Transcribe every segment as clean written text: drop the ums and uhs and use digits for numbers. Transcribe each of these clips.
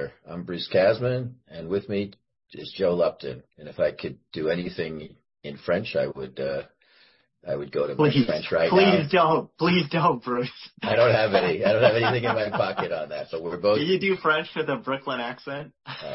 I'm Bruce Kasman, and with me is Joe Lupton. And if I could do anything in French, I would go to my French right now. Please don't, Bruce. I don't have anything in my pocket on that. But we're both. Can you do French with a Brooklyn accent?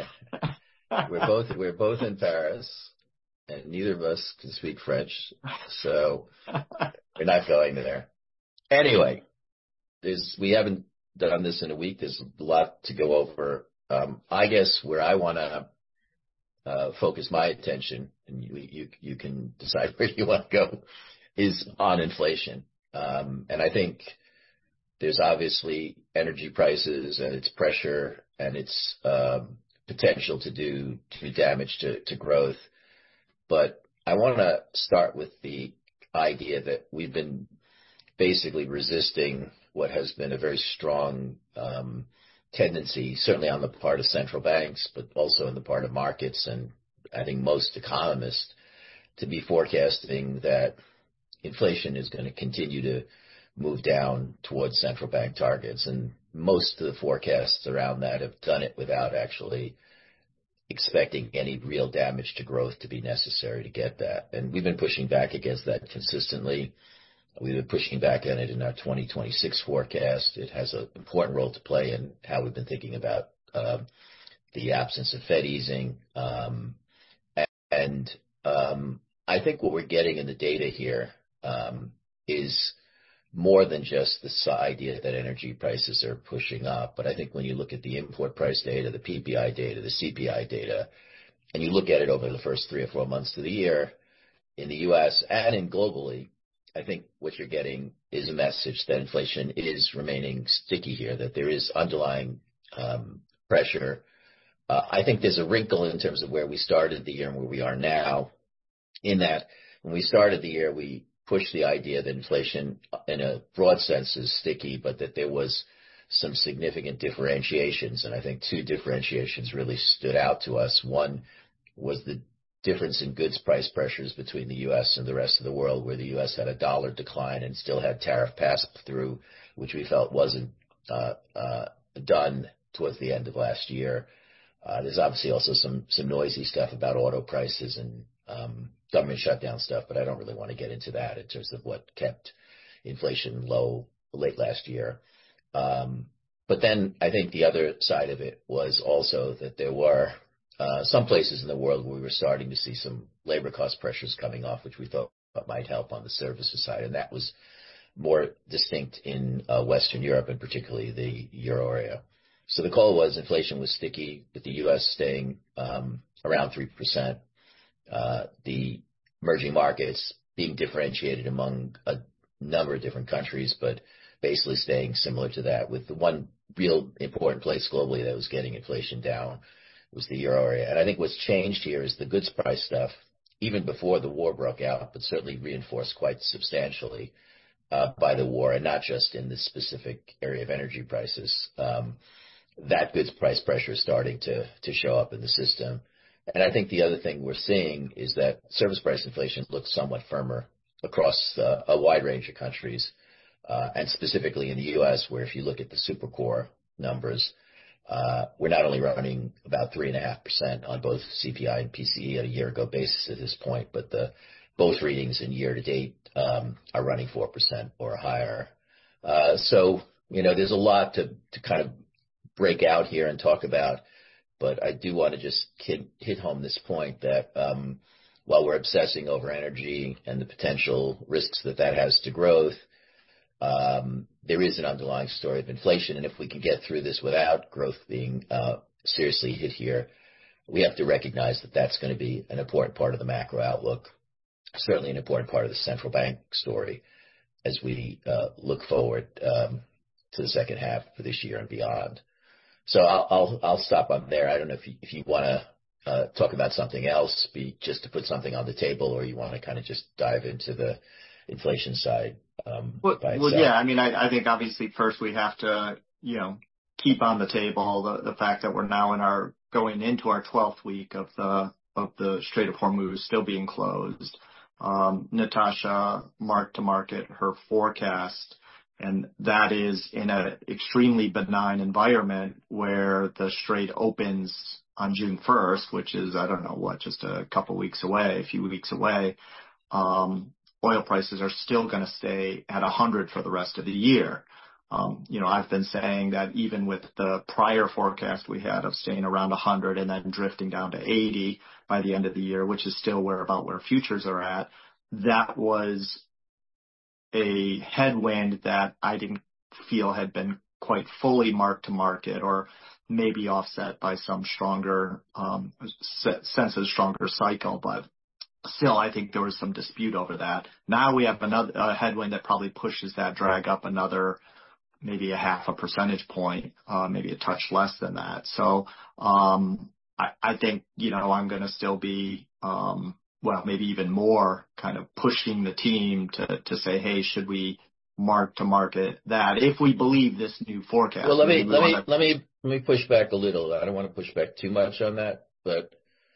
We're both in Paris, and neither of us can speak French, so we're not going there. Anyway, we haven't done this in a week. There's a lot to go over. I guess where I want to focus my attention, and you can decide where you want to go, is on inflation. And I think there's obviously energy prices and its pressure and its potential to do damage to growth. But I want to start with the idea that we've been basically resisting what has been a very strong tendency, certainly on the part of central banks, but also on the part of markets, and I think most economists, to be forecasting that inflation is going to continue to move down towards central bank targets. And most of the forecasts around that have done it without actually expecting any real damage to growth to be necessary to get that. And we've been pushing back against that consistently. We've been pushing back on it in our 2026 forecast. It has an important role to play in how we've been thinking about the absence of Fed easing. And I think what we're getting in the data here is more than just this idea that energy prices are pushing up. But I think when you look at the import price data, the PPI data, the CPI data, and you look at it over the first 3 or 4 months of the year in the U.S. and globally, I think what you're getting is a message that inflation is remaining sticky here, that there is underlying pressure. I think there's a wrinkle in terms of where we started the year and where we are now, in that when we started the year, we pushed the idea that inflation in a broad sense is sticky, but that there was some significant differentiations. And I think 2 differentiations really stood out to us. One was the difference in goods price pressures between the U.S. and the rest of the world, where the U.S. had a dollar decline and still had tariff pass-through, which we felt wasn't done towards the end of last year. There's obviously also some noisy stuff about auto prices and government shutdown stuff, but I don't really want to get into that in terms of what kept inflation low late last year. But then I think the other side of it was also that there were some places in the world where we were starting to see some labor cost pressures coming off, which we thought might help on the services side. And that was more distinct in Western Europe, and particularly the Euro area. So the call was inflation was sticky, with the U.S. staying around 3%. The emerging markets being differentiated among a number of different countries, but basically staying similar to that, with the one real important place globally that was getting inflation down was the Euro area. And I think what's changed here is the goods price stuff, even before the war broke out, but certainly reinforced quite substantially by the war, and not just in this specific area of energy prices. That goods price pressure is starting to show up in the system. And I think the other thing we're seeing is that service price inflation looks somewhat firmer across a wide range of countries, and specifically in the U.S., where if you look at the Supercore numbers, we're not only running about 3.5% on both CPI and PCE at a year-ago basis at this point, but both readings in year-to-date are running 4% or higher. So, there's a lot to kind of break out here and talk about. But I do want to just hit home this point that while we're obsessing over energy and the potential risks that has to growth, there is an underlying story of inflation. And if we can get through this without growth being seriously hit here, we have to recognize that that's going to be an important part of the macro outlook, certainly an important part of the central bank story as we look forward to the second half of this year and beyond. So I'll stop up there. I don't know if you want to talk about something else, just to put something on the table, or you want to kind of just dive into the inflation side. Well, yeah. I mean, I think obviously first we have to, keep on the table the fact that we're now going into our 12th week of the Strait of Hormuz still being closed. Natasha marked to market her forecast And that is in an extremely benign environment where the Strait opens on June 1st, which is, I don't know what, just a few weeks away. Oil prices are still going to stay at 100 for the rest of the year. I've been saying that even with the prior forecast we had of staying around 100 and then drifting down to 80 by the end of the year, which is still about where futures are at, that was a headwind that I didn't feel had been quite fully marked to market, or maybe offset by some stronger sense of stronger cycle. But still, I think there was some dispute over that. Now we have a headwind that probably pushes that drag up another maybe a half a percentage point, maybe a touch less than that. So I think, I'm going to still be, maybe even more kind of pushing the team to say, hey, should we mark to market that if we believe this new forecast? Well, let me push back a little. I don't want to push back too much on that, but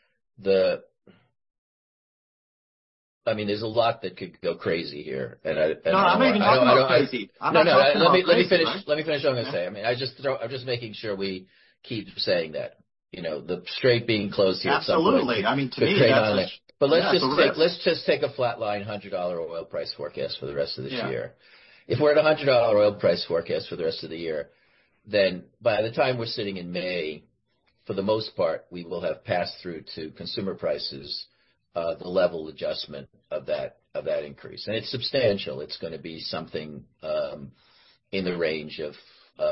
there's a lot that could go crazy here. I'm not even talking about crazy. Let me finish what I'm going to say. I'm just making sure we keep saying that. The Strait being closed here. Absolutely. To me, that's but let's just take a flat line $100 oil price forecast for the rest of this year. If we're at $100 oil price forecast for the rest of the year, then by the time we're sitting in May, for the most part, we will have passed through to consumer prices the level adjustment of that increase, and it's substantial. It's going to be something in the range of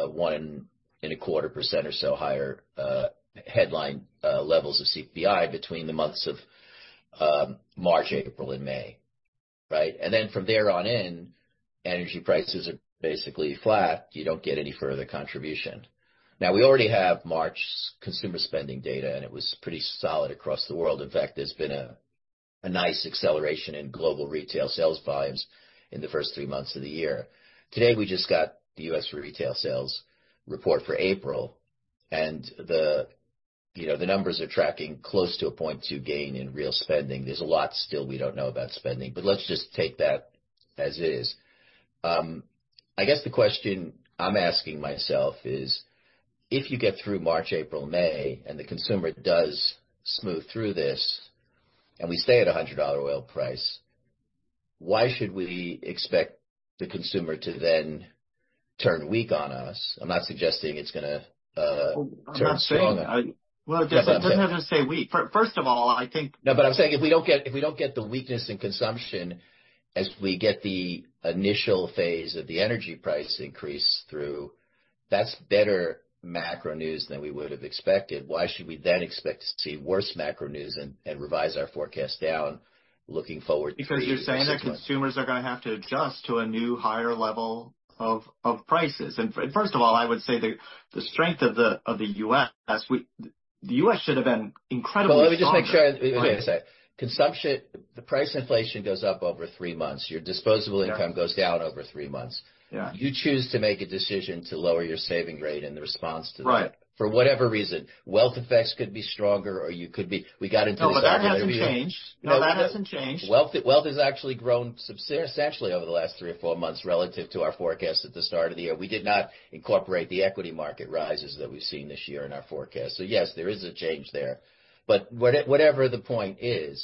1.25% or so higher headline levels of CPI between the months of March, April, and May, right? And then from there on in, energy prices are basically flat. You don't get any further contribution. Now, we already have March's consumer spending data, and it was pretty solid across the world. In fact, there's been a nice acceleration in global retail sales volumes in the first 3 months of the year. Today, we just got the U.S. retail sales report for April, and the numbers are tracking close to a 0.2 gain in real spending. There's a lot still we don't know about spending, but let's just take that as is. I guess the question I'm asking myself is, if you get through March, April, May, and the consumer does smooth through this, and we stay at $100 oil price, why should we expect the consumer to then turn weak on us? I'm not suggesting it's going to turn strong. It doesn't have to say weak. First of all, I think. No, but I'm saying if we don't get the weakness in consumption as we get the initial phase of the energy price increase through, that's better macro news than we would have expected. Why should we then expect to see worse macro news and revise our forecast down looking forward? Because you're saying that consumers are going to have to adjust to a new higher level of prices. And first of all, I would say the strength of the U.S. The U.S. should have been incredibly. Well, let me just stronger. make sure. Wait a second. Consumption, the price inflation goes up over 3 months. Your disposable income goes down over 3 months. Yeah. You choose to make a decision to lower your saving rate in the response to that. Right. For whatever reason. Wealth effects could be stronger, or you could be. We got into this. No, but that hasn't changed. That hasn't changed. Wealth has actually grown substantially over the last 3 or 4 months relative to our forecast at the start of the year. We did not incorporate the equity market rises that we've seen this year in our forecast. So yes, there is a change there. But whatever the point is,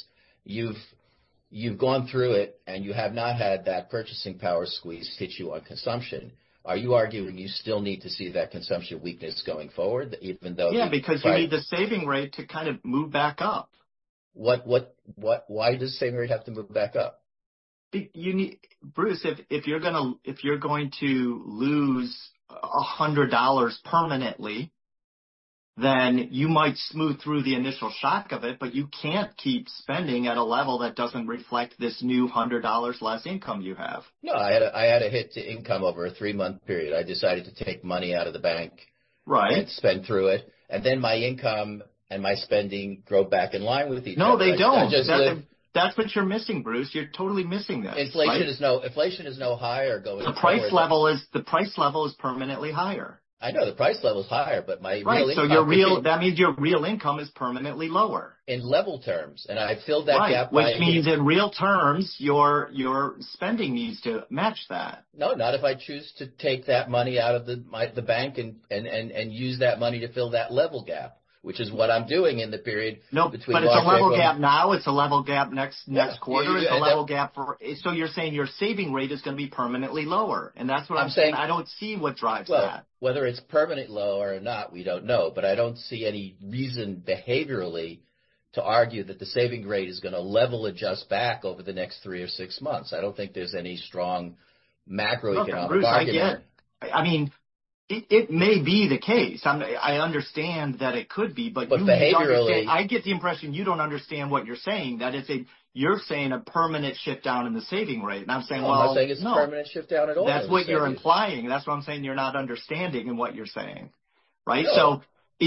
you've gone through it, and you have not had that purchasing power squeeze hit you on consumption. Are you arguing you still need to see that consumption weakness going forward, even though? Yeah, because you need the saving rate to kind of move back up. Why does the saving rate have to move back up? You need, Bruce, if you're going to lose $100 permanently, then you might smooth through the initial shock of it, but you can't keep spending at a level that doesn't reflect this new $100 less income you have. No, I had a hit to income over a 3-month period. I decided to take money out of the bank, right, and spend through it, and then my income and my spending grow back in line with each other. No, they don't. That's what you're missing, Bruce. You're totally missing this. Inflation is no higher going. The price level is permanently higher. I know the price level is higher, but my Right. real So income that means your real income is permanently lower. in level terms, and I filled that Right. gap Which means in real terms, your spending needs to match that. No, not if I choose to take that money out of the bank and use that money to fill that level gap, which is what I'm doing in the period No, between but it's March, a level April. gap now. It's a level gap next quarter. It's a level that, gap so you're saying your saving rate is going to be permanently lower. And that's what I'm saying. I don't see what drives that. Whether it's permanently lower or not, we don't know. But I don't see any reason behaviorally to argue that the saving rate is going to level adjust back over the next 3 or 6 months. I don't think there's any strong macroeconomic Bruce, argument. I mean, it may be the case. I understand that it could be, but behaviorally, I get the impression you don't understand what you're saying. That you're saying a permanent shift down in the saving rate, and I'm saying, I'm not saying it's a permanent shift down at all. That's what you're implying. That's what I'm saying. You're not understanding in what you're saying, right? No. So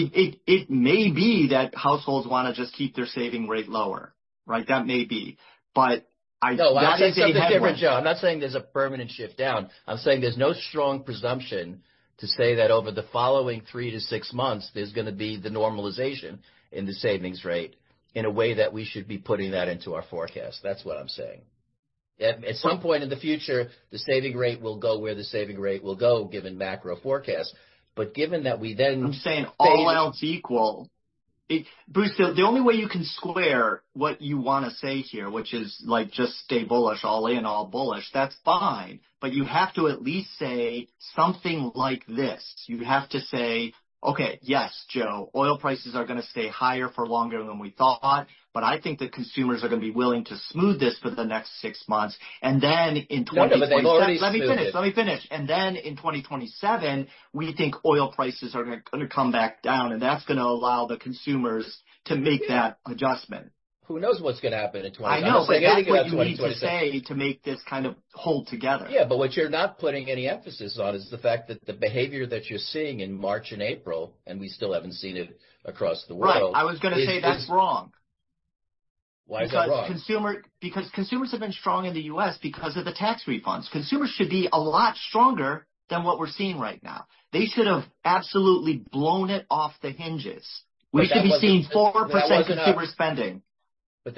it may be that households want to just keep their saving rate lower, right? That may be, but I'm saying something different, Joe. I'm not saying there's a permanent shift down. I'm saying there's no strong presumption to say that over the following 3 to 6 months, there's going to be the normalization in the savings rate in a way that we should be putting that into our forecast. That's what I'm saying. At some point in the future, the saving rate will go where the saving rate will go given macro forecasts. But given that we then... I'm saying all else equal... Bruce, the only way you can square what you want to say here, which is like just stay bullish, all in, all bullish, that's fine. But you have to at least say something like this. You have to say, okay, yes, Joe, oil prices are going to stay higher for longer than we thought, but I think that consumers are going to be willing to smooth this for the next 6 months. And then in 2027, let me finish. And then in 2027, we think oil prices are going to come back down, and that's going to allow the consumers to make that adjustment. Who knows what's going to happen in 2027? I know, but that's what you need to say to make this kind of hold together. Yeah, but what you're not putting any emphasis on is the fact that the behavior that you're seeing in March and April, and we still haven't seen it across the world. Right. I was going to say that's wrong. Why is that wrong? Because consumers have been strong in the U.S. because of the tax refunds. Consumers should be a lot stronger than what we're seeing right now. They should have absolutely blown it off the hinges. We should be seeing 4% consumer spending. But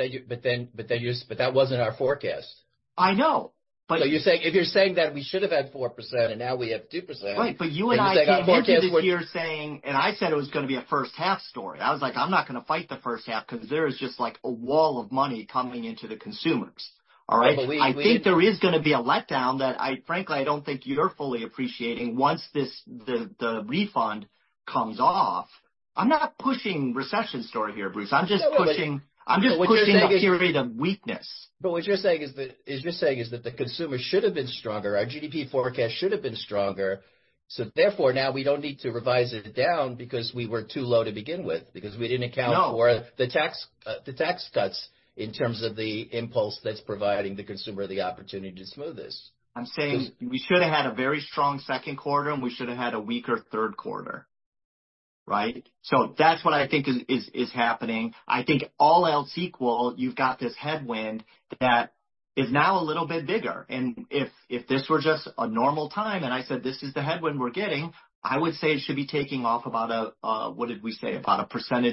that wasn't our forecast. I know. But so if you're saying that we should have had 4% and now we have 2%. Right, but you and I came into this year saying, and I said it was going to be a first half story. I was like, I'm not going to fight the first half because there is just like a wall of money coming into the consumers. All right. I think there is going to be a letdown that I don't think you're fully appreciating once the refund comes off. I'm not pushing recession story here, Bruce. I'm just pushing a period of weakness. But what you're saying is that the consumer should have been stronger. Our GDP forecast should have been stronger. So therefore, now we don't need to revise it down because we were too low to begin with, because we didn't account for the tax cuts in terms of the impulse that's providing the consumer the opportunity to smooth this. I'm saying we should have had a very strong second quarter and we should have had a weaker third quarter. Right? So that's what I think is happening. I think all else equal, you've got this headwind that is now a little bit bigger. And if this were just a normal time and I said this is the headwind we're getting, I would say it should be taking off about about a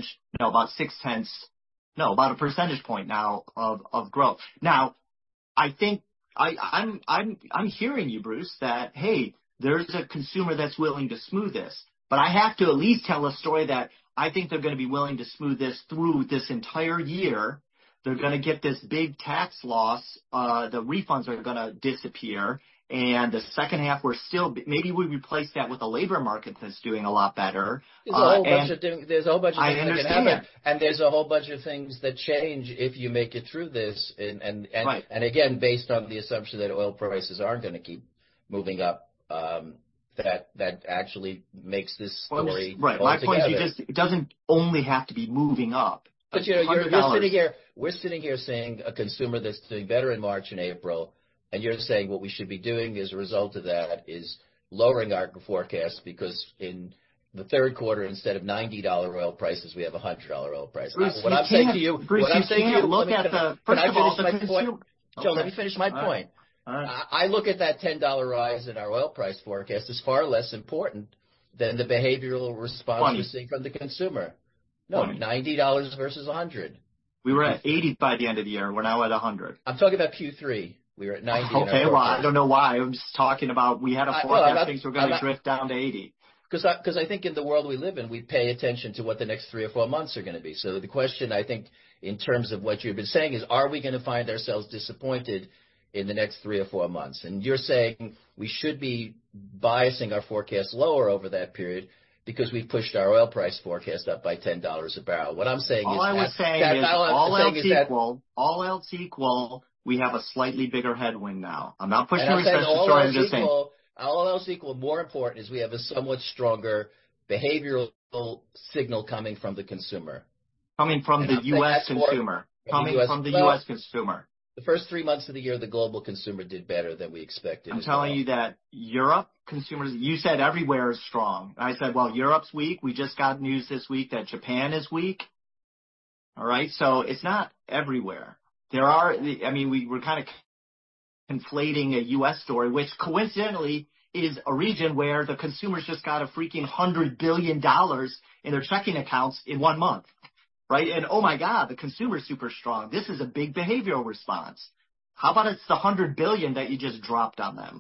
percentage point now of growth. Now, I think I'm hearing you, Bruce, that, hey, there's a consumer that's willing to smooth this. But I have to at least tell a story that I think they're going to be willing to smooth this through this entire year. They're going to get this big tax loss. The refunds are going to disappear. And the second half, maybe we replace that with a labor market that's doing a lot better. There's a whole bunch of things that can happen. And there's a whole bunch of things that change if you make it through this. And again, based on the assumption that oil prices aren't going to keep moving up, that actually makes this story right. My point is it doesn't only have to be moving up. But we're sitting here saying a consumer that's doing better in March and April, and you're saying what we should be doing as a result of that is lowering our forecast because in the third quarter, instead of $90 oil prices, we have $100 oil price. Bruce, what I'm saying to you, Bruce, Joe, let me finish my point. All right. I look at that $10 rise in our oil price forecast as far less important than the behavioral response 20. we're seeing from the consumer. No, 20. $90 versus 100. We were at 80 by the end of the year. We're now at 100. I'm talking about Q3. We were at 90. Okay, well, I don't know why. I'm just talking about we had a forecast things were going to drift down to 80. Because I think in the world we live in, we pay attention to what the next 3 or 4 months are going to be. So the question, I think, in terms of what you've been saying is, are we going to find ourselves disappointed in the next 3 or 4 months? And you're saying we should be biasing our forecast lower over that period because we've pushed our oil price forecast up by $10 a barrel. What I'm saying all else equal, we have a slightly bigger headwind now. I'm not pushing a recession story. I'm just saying. All else equal, more important is we have a somewhat stronger behavioral signal coming from the consumer. Coming from the U.S. consumer. U.S. consumer. The first 3 months of the year, the global consumer did better than we expected. I'm telling you that Europe consumers, you said everywhere is strong. I said, well, Europe's weak. We just got news this week that Japan is weak. All right. So it's not everywhere. We're kind of conflating a U.S. story, which coincidentally is a region where the consumers just got a freaking $100 billion in their checking accounts in 1 month, right? And oh my God, the consumer's super strong. This is a big behavioral response. How about it's the $100 billion that you just dropped on them?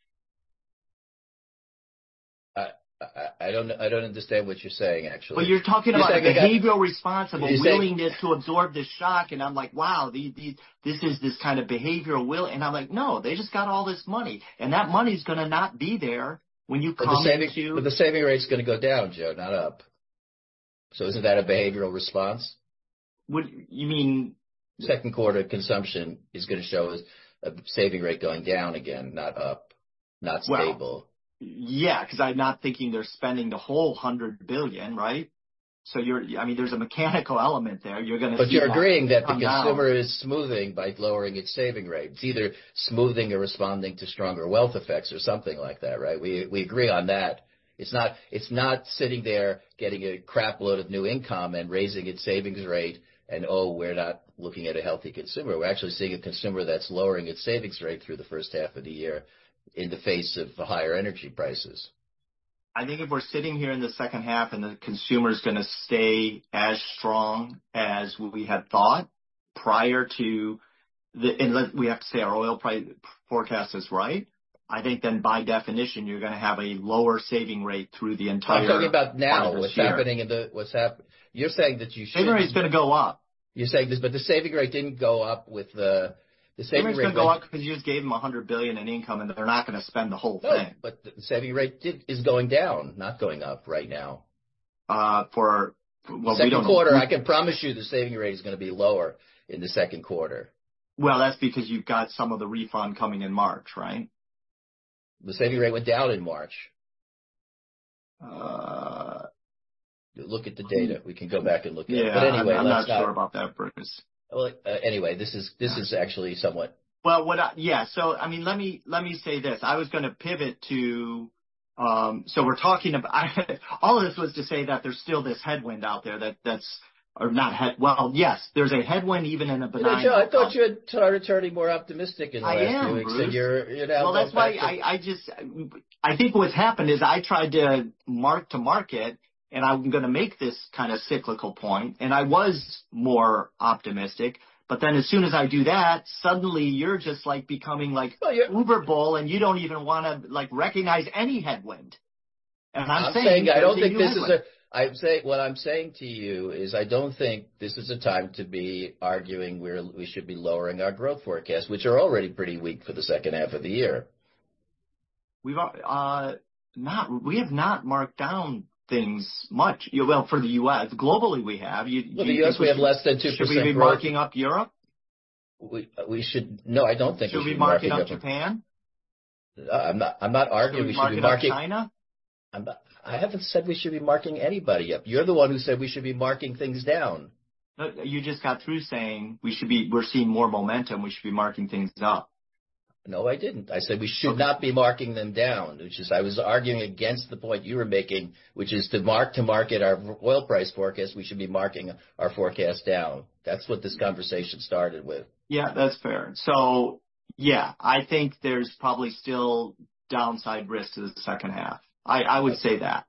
I don't understand what you're saying, actually. Well, you're talking about a behavioral response of a willingness to absorb this shock, and I'm like, wow, this is this kind of behavioral will, and I'm like, no, they just got all this money, and that money's going to not be there when you come into. But the saving rate's going to go down, Joe, not up. So isn't that a behavioral response? What you mean? Second quarter consumption is going to show a saving rate going down again, not up, not stable. Well, yeah, because I'm not thinking they're spending the whole $100 billion, right? So there's a mechanical element there. But you're agreeing that the consumer is smoothing by lowering its saving rate. It's either smoothing or responding to stronger wealth effects or something like that, right? We agree on that. It's not sitting there getting a crap load of new income and raising its savings rate and, we're not looking at a healthy consumer. We're actually seeing a consumer that's lowering its savings rate through the first half of the year in the face of the higher energy prices. I think if we're sitting here in the second half and the consumer is going to stay as strong as we had thought prior to we have to say our oil price forecast is right. I think then by definition you're going to have a lower saving rate through the entire. I'm talking about now. What's happening You're saying that you should. Saving rate's going to go up. You're saying this, but the saving rate didn't go up with the saving rate. It's going to go up because you just gave them $100 billion in income, and they're not going to spend the whole thing. But the saving rate is going down, not going up right now. Second quarter, I can promise you the saving rate is going to be lower in the second quarter. Well, that's because you've got some of the refund coming in March, right? The saving rate went down in March. Look at the data. We can go back and look at it. But anyway, I'm not sure about that, Bruce. Well, anyway, this is actually somewhat. Well, so let me say this. I was going to pivot to. So we're talking about all of this was to say that there's still this headwind out there that's or not well, yes, there's a headwind even in a benign. Joe, I thought you had started turning more optimistic in the last few weeks. Bruce. You're now well, that's why I think what's happened is I tried to mark to market, and I'm going to make this kind of cyclical point, and I was more optimistic. But then as soon as I do that, suddenly you're just like becoming like uber bull, and you don't even want to like recognize any headwind. And I'm saying I don't think this is what I'm saying to you is I don't think this is a time to be arguing we should be lowering our growth forecasts, which are already pretty weak for the second half of the year. We have not marked down things much. Well, for the U.S. Globally we have. The U.S. we have less than 2% growth. Should we be marking up Europe? We should. No, I don't think we should be marking up Japan. I'm not arguing we should be marking China. I haven't said we should be marking anybody up. You're the one who said we should be marking things down. No, you just got through saying we're seeing more momentum. We should be marking things up. No, I didn't. I said we should not be marking them down, I was arguing against the point you were making, which is to market our oil price forecast. We should be marking our forecast down. That's what this conversation started with. Yeah, that's fair. So, yeah, I think there's probably still downside risk to the second half. I would say that.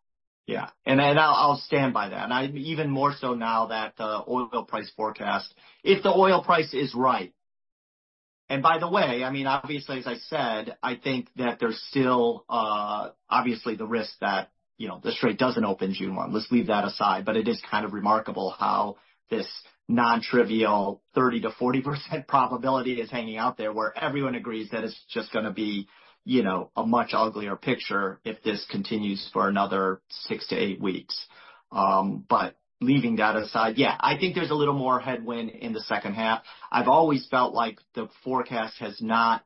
Yeah. And I'll stand by that. And I even more so now that the oil price forecast, if the oil price is right. And by the way, I mean, obviously, as I said, I think that there's still, obviously the risk that, the Strait doesn't open June 1. Let's leave that aside. But it is kind of remarkable how this non-trivial 30 to 40% probability is hanging out there, where everyone agrees that it's just going to be, a much uglier picture if this continues for another 6 to 8 weeks. But leaving that aside, yeah, I think there's a little more headwind in the second half. I've always felt like the forecast has not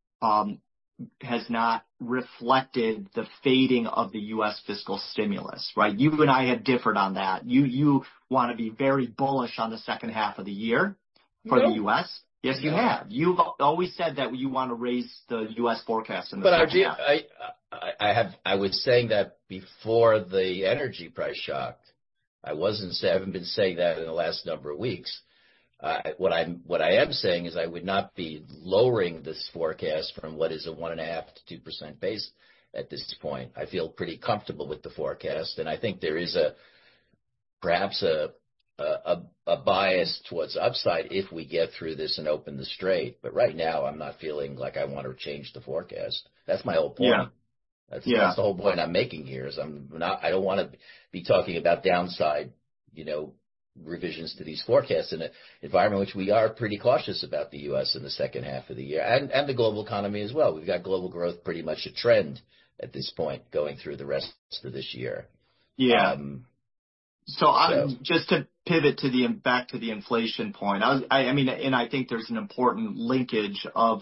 reflected the fading of the U.S. fiscal stimulus, right? You and I have differed on that. You want to be very bullish on the second half of the year for the U.S. Yes, you have. You've always said that you want to raise the U.S. forecast in the second half. I was saying that before the energy price shock. I haven't been saying that in the last number of weeks. What I am saying is I would not be lowering this forecast from what is a 1.5% to 2% base at this point. I feel pretty comfortable with the forecast, and I think there is perhaps a bias towards upside if we get through this and open the Strait. But right now, I'm not feeling like I want to change the forecast. That's my whole point. Yeah. That's the whole point I'm making here. Is I don't want to be talking about downside, revisions to these forecasts in an environment in which we are pretty cautious about the U.S. in the second half of the year, and the global economy as well. We've got global growth pretty much a trend at this point going through the rest of this year. Yeah. So just to pivot back to the inflation point. I mean, and I think there's an important linkage of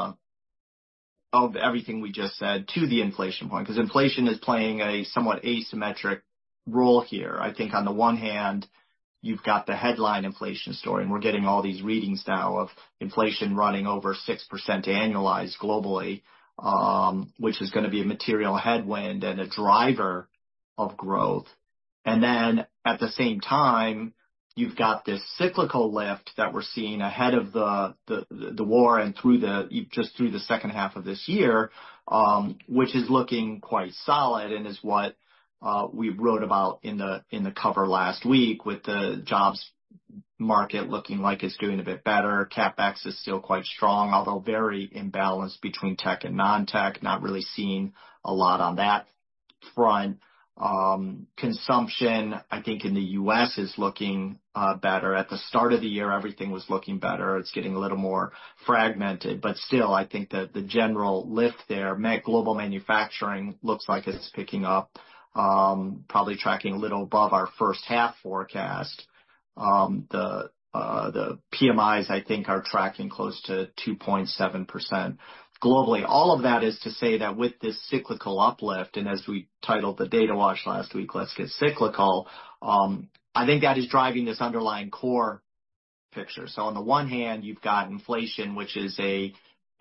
everything we just said to the inflation point, because inflation is playing a somewhat asymmetric role here. I think on the one hand, you've got the headline inflation story, and we're getting all these readings now of inflation running over 6% annualized globally, which is going to be a material headwind and a driver of growth. And then at the same time, you've got this cyclical lift that we're seeing ahead of the war and through the second half of this year, which is looking quite solid and is what we wrote about in the cover last week, with the jobs market looking like it's doing a bit better. CapEx is still quite strong, although very imbalanced between tech and non-tech. Not really seeing a lot on that front. Consumption, I think in the U.S. is looking better. At the start of the year, everything was looking better. It's getting a little more fragmented, but still, I think that the general lift there, global manufacturing looks like it's picking up, probably tracking a little above our first half forecast. The PMIs, I think, are tracking close to 2.7%. Globally. All of that is to say that with this cyclical uplift, and as we titled the Data Wash last week, let's get cyclical, I think that is driving this underlying core picture. So on the one hand, you've got inflation, which is a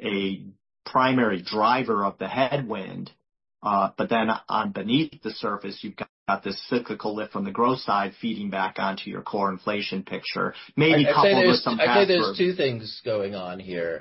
primary driver of the headwind, but then on beneath the surface, you've got this cyclical lift from the growth side feeding back onto your core inflation picture, maybe coupled with some pass-through. I think there's two things going on here.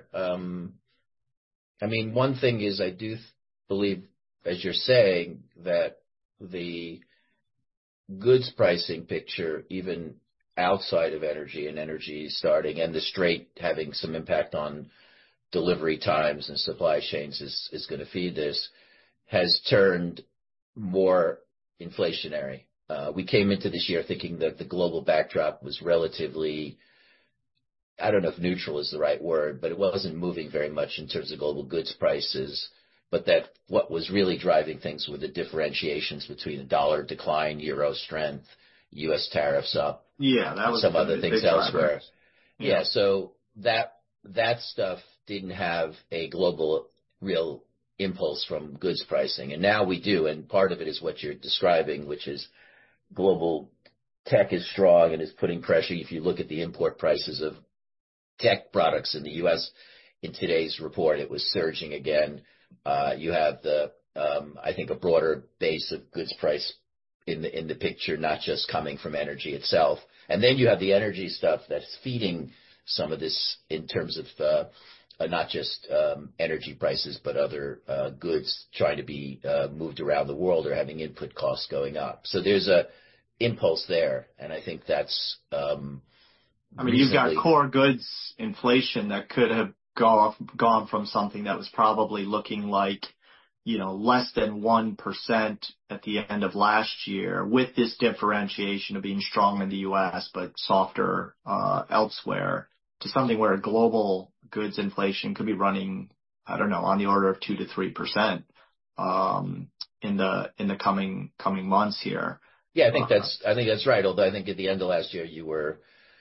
I mean, one thing is I do believe, as you're saying, that the goods pricing picture, even outside of energy and energy starting and the Strait having some impact on delivery times and supply chains is going to feed this, has turned more inflationary. We came into this year thinking that the global backdrop was relatively, I don't know if neutral is the right word, but it wasn't moving very much in terms of global goods prices, but that what was really driving things were the differentiations between the dollar decline, euro strength, U.S. tariffs up, that was some other things elsewhere. Yeah. So that stuff didn't have a global real impulse from goods pricing, and now we do, and part of it is what you're describing, which is global tech is strong and is putting pressure. If you look at the import prices of tech products in the U.S. in today's report, it was surging again. You have I think a broader base of goods price in the picture, not just coming from energy itself. And then you have the energy stuff that's feeding some of this in terms of not just energy prices, but other goods trying to be moved around the world are having input costs going up. So there's a impulse there, and I think that's I mean, you've got core goods inflation that could have gone from something that was probably looking like, less than 1% at the end of last year, with this differentiation of being strong in the U.S. but softer elsewhere, to something where global goods inflation could be running, I don't know, on the order of 2 to 3% in the coming months here. Yeah, I think that's right. Although I think at the end of last year you were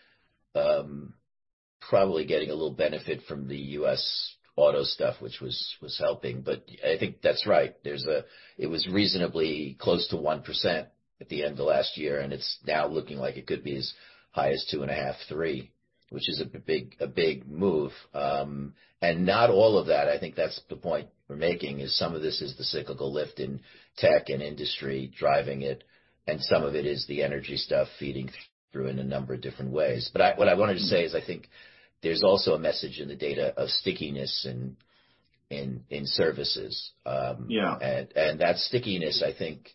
probably getting a little benefit from the U.S. auto stuff, which was helping. But I think that's right. It was reasonably close to 1% at the end of last year, and it's now looking like it could be as high as 2.5, 3, which is a big move. And not all of that, I think that's the point we're making, is some of this is the cyclical lift in tech and industry driving it, and some of it is the energy stuff feeding through in a number of different ways. But what I wanted to say is I think there's also a message in the data of stickiness in services. And that stickiness, I think,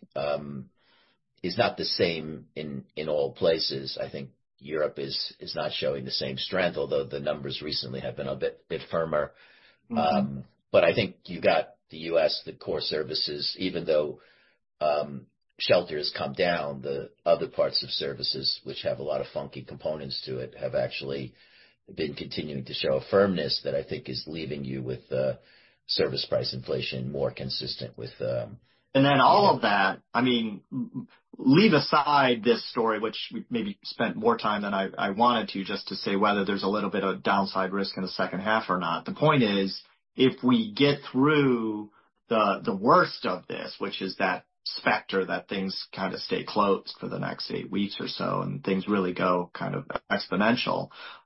is not the same in all places. I think Europe is not showing the same strength, although the numbers recently have been a bit firmer. Mm-hmm. But I think you got the U.S., the core services, even though shelter has come down, the other parts of services, which have a lot of funky components to it, have actually been continuing to show a firmness that I think is leaving you with service price inflation more consistent with. And then all of that, I mean, leave aside this story, which we maybe spent more time than I wanted to, just to say whether there's a little bit of downside risk in the second half or not. The point is, if we get through the worst of this, which is that specter that things kind of stay closed for the next 8 weeks or so, and things really go kind of exponential.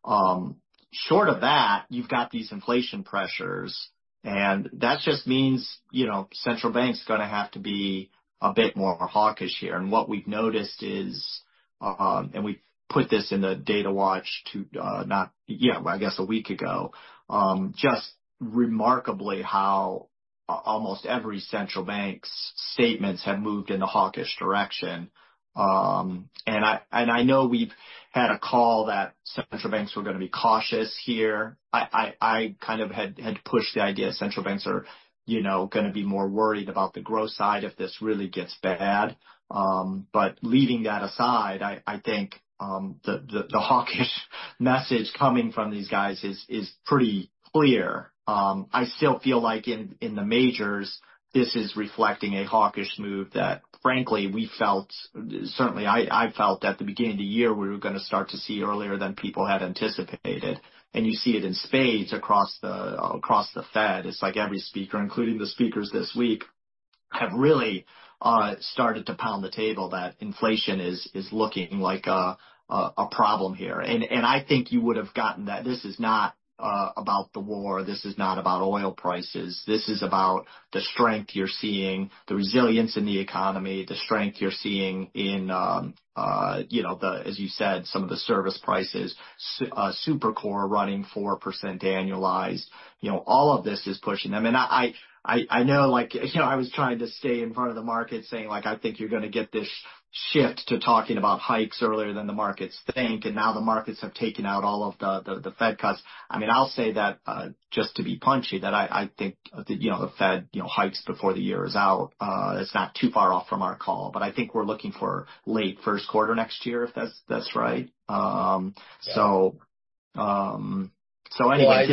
Short of that, you've got these inflation pressures, and that just means, central bank's going to have to be a bit more hawkish here. And what we've noticed is, and we put this in the data watch I guess a week ago, just remarkably how almost every central bank's statements have moved in the hawkish direction. And I know we've had a call that central banks were going to be cautious here. I kind of had pushed the idea central banks are, going to be more worried about the growth side if this really gets bad. But leaving that aside, I think the hawkish message coming from these guys is pretty clear. I still feel like in the majors, this is reflecting a hawkish move that, frankly, we felt, certainly I felt at the beginning of the year we were going to start to see earlier than people had anticipated. And you see it in spades across the Fed. It's like every speaker, including the speakers this week, have really started to pound the table that inflation is looking like a problem here. And I think you would have gotten that. This is not about the war. This is not about oil prices. This is about the strength you're seeing, the resilience in the economy, the strength you're seeing in, as you said, some of the service prices, Supercore running 4% annualized. All of this is pushing them. And I know, I was trying to stay in front of the market saying, I think you're going to get this shift to talking about hikes earlier than the markets think, and now the markets have taken out all of the Fed cuts. I mean, I'll say that just to be punchy, that I think the Fed hikes before the year is out. It's not too far off from our call, but I think we're looking for late first quarter next year, if that's right. So anyway,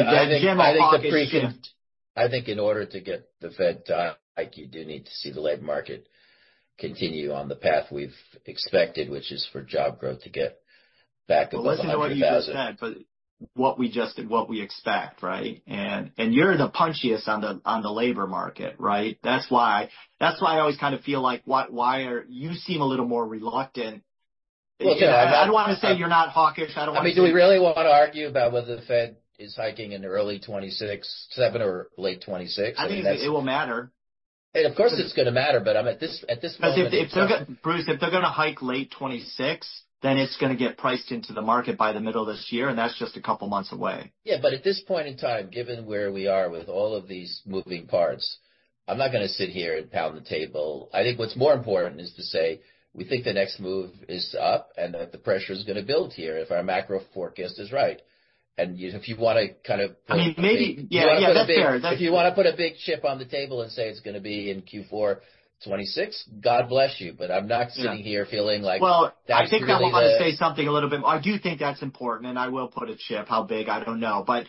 I think in order to get the Fed to hike, you do need to see the labor market continue on the path we've expected, which is for job growth to get back above 100,000. Listen to what you just said, but what we expect, right? And you're the punchiest on the labor market, right? That's why I always kind of feel like why are you seem a little more reluctant. Well, I don't want to say you're not hawkish. Do we really want to argue about whether the Fed is hiking in early 7 or late 26? I think it will matter. And of course it's going to matter, but I'm at this moment. Bruce, if they're going to hike late 26, then it's going to get priced into the market by the middle of this year, and that's just a couple months away. Yeah, but at this point in time, given where we are with all of these moving parts, I'm not going to sit here and pound the table. I think what's more important is to say we think the next move is up and that the pressure is going to build here if our macro forecast is right. And if you want to kind of put that's fair. If you want to put a big chip on the table and say it's going to be in Q4 26, God bless you. But I'm not sitting here feeling like. Well, I think I want to say something a little bit. I do think that's important, and I will put a chip. How big, I don't know, but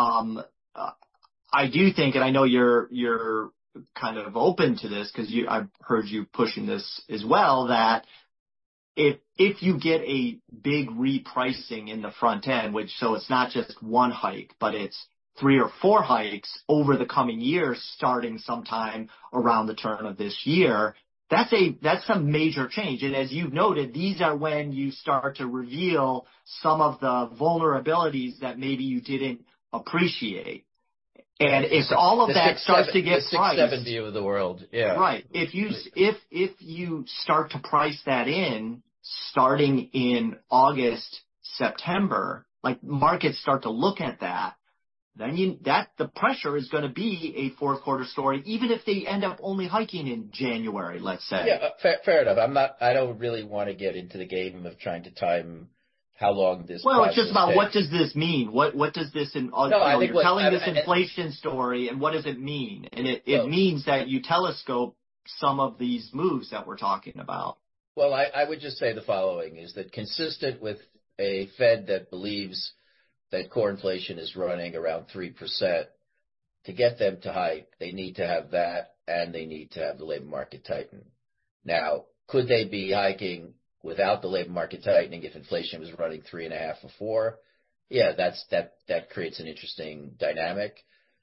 I do think, and I know you're kind of open to this because I've heard you pushing this as well, that if you get a big repricing in the front end, so it's not just one hike, but it's 3 or 4 hikes over the coming years, starting sometime around the turn of this year, that's a major change. And as you've noted, these are when you start to reveal some of the vulnerabilities that maybe you didn't appreciate. And if all of that starts to get priced, the 6-7 view of the world, yeah, right. If you start to price that in, starting in August, September, like markets start to look at that, then the pressure is going to be a fourth quarter story, even if they end up only hiking in January, let's say. Yeah, fair enough. I don't really want to get into the game of trying to time how long this. Well, it's just about what does this mean? What does this? You're telling this inflation story, and what does it mean? And it means that you telescope some of these moves that we're talking about. Well, I would just say the following is that consistent with a Fed that believes that core inflation is running around 3%, to get them to hike, they need to have that, and they need to have the labor market tighten. Now, could they be hiking without the labor market tightening if inflation was running 3.5 or 4? Yeah, that creates an interesting dynamic.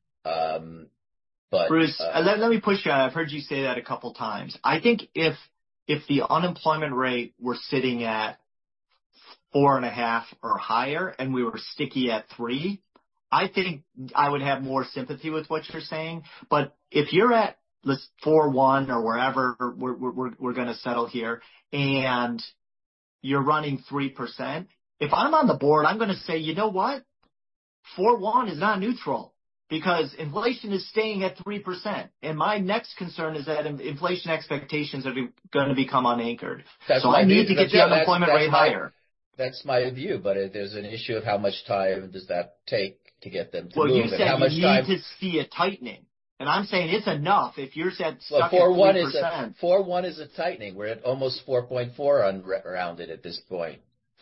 But Bruce, let me push you. I've heard you say that a couple times. I think if the unemployment rate were sitting at 4.5 or higher and we were sticky at 3, I think I would have more sympathy with what you're saying. But if you're at 4.1 or wherever we're going to settle here, and you're running 3%, if I'm on the board, I'm going to say, you know what? 4.1 is not neutral because inflation is staying at 3%. And my next concern is that inflation expectations are going to become unanchored. So I need to get the unemployment rate higher. That's my view, but there's an issue of how much time does that take to get them to move. Well, you said how much you time... need to see a tightening. And I'm saying it's enough if you're stuck at 3%. 4.1 is a tightening. We're at almost 4.4 rounded at this point.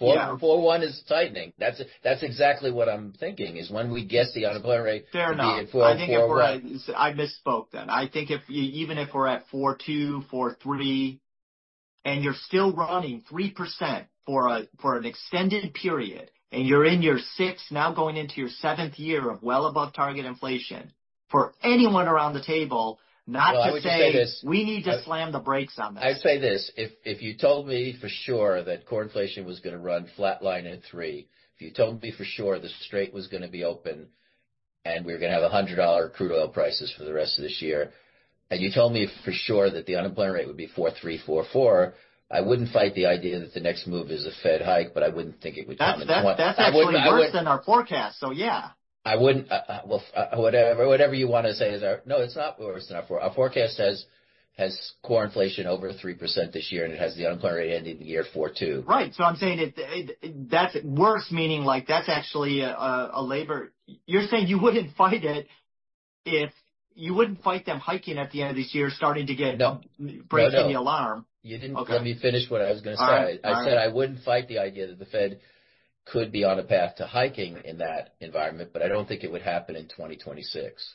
4.1 is tightening. That's exactly what I'm thinking is when we guess the unemployment rate. Fair enough. I think if we're at, I misspoke then. I think even if we're at 4.2, 4.3, and you're still running 3% for an extended period, and you're in your 6th, now going into your 7th year of well above target inflation, for anyone around the table, to say we need to slam the brakes on this. I'd say this. If you told me for sure that core inflation was going to run flatline at 3, if you told me for sure the Strait was going to be open and we were going to have $100 crude oil prices for the rest of this year, and you told me for sure that the unemployment rate would be 4.3, 4.4, I wouldn't fight the idea that the next move is a Fed hike, but I wouldn't think it would come in 20. That's actually worse than our forecast, so yeah. I wouldn't, whatever you want to say is no, it's not worse than our forecast. Our forecast has core inflation over 3% this year, and it has the unemployment rate ending the year 4.2. Right. So I'm saying that's worse, meaning like that's actually a labor. You're saying you wouldn't fight it if you wouldn't fight them hiking at the end of this year, starting to get breaking the alarm. You didn't let me finish what I was going to say. I said I wouldn't fight the idea that the Fed could be on a path to hiking in that environment, but I don't think it would happen in 2026.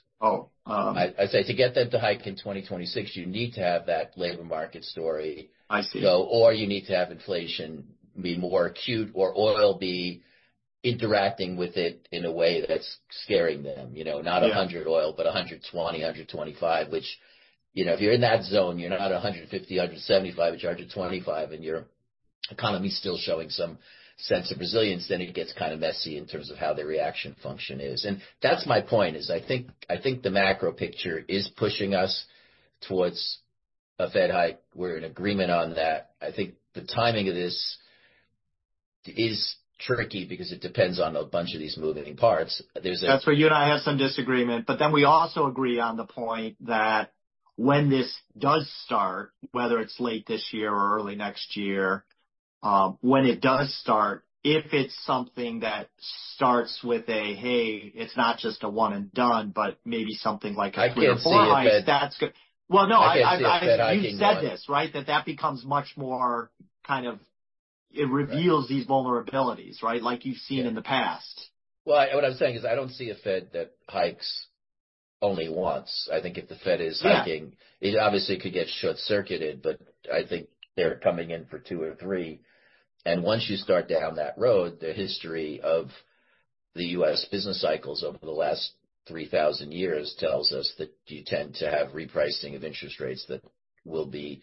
I say to get them to hike in 2026, you need to have that labor market story. I see. Or you need to have inflation be more acute, or oil be interacting with it in a way that's scaring them. Not 100 oil, but 120, 125, which, if you're in that zone, you're not 150, 175, but you're 125, and your economy's still showing some sense of resilience, then it gets kind of messy in terms of how the reaction function is. And that's my point is I think the macro picture is pushing us towards a Fed hike. We're in agreement on that. I think the timing of this is tricky because it depends on a bunch of these moving parts. That's where you and I have some disagreement, but then we also agree on the point that when this does start, whether it's late this year or early next year, when it does start, if it's something that starts with hey, it's not just a one and done, but maybe something like a 3 or 4 hikes, that's good. Well, no, you said this, right? That becomes much more kind of, it reveals these vulnerabilities, right? Like you've seen in the past. Well, what I'm saying is I don't see a Fed that hikes only once. I think if the Fed is hiking, it obviously could get short-circuited, but I think they're coming in for 2 or 3. And once you start down that road, the history of the U.S. business cycles over the last 3,000 years tells us that you tend to have repricing of interest rates that will be,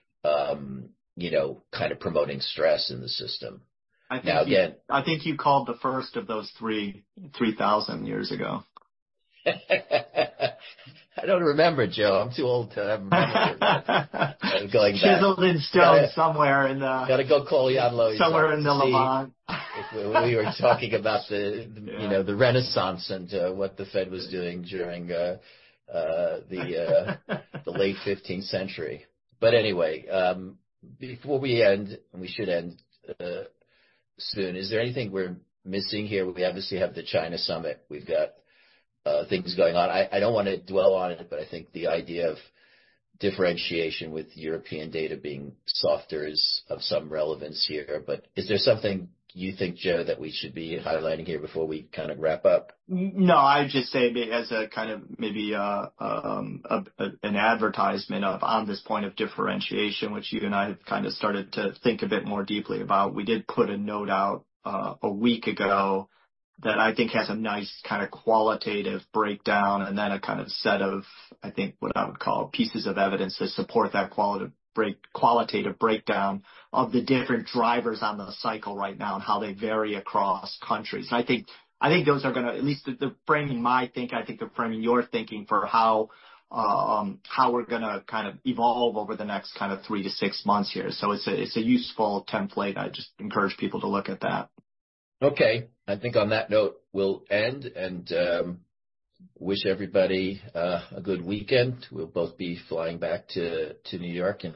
kind of promoting stress in the system. I think you called the first of those 3,000 years ago. I don't remember, Joe. I'm too old to have memory. Going back. Chiseled in stone somewhere in the. Gotta go call Jan Lowy. Somewhere in the Levant. We were talking about the Renaissance and what the Fed was doing during the late 15th century. But anyway, before we end, and we should end soon, is there anything we're missing here? We obviously have the China summit. We've got things going on. I don't want to dwell on it, but I think the idea of differentiation with European data being softer is of some relevance here. But is there something you think, Joe, that we should be highlighting here before we kind of wrap up? No, I'd just say as a kind of maybe an advertisement on this point of differentiation, which you and I have kind of started to think a bit more deeply about. We did put a note out a week ago that I think has a nice kind of qualitative breakdown and then a kind of set of, I think, what I would call pieces of evidence to support that qualitative breakdown of the different drivers on the cycle right now and how they vary across countries. And I think those are going to, at least the framing my thinking, I think the framing your thinking for how we're going to kind of evolve over the next kind of 3 to 6 months here. So it's a useful template. I just encourage people to look at that. Okay. I think on that note, we'll end and wish everybody a good weekend. We'll both be flying back to New York in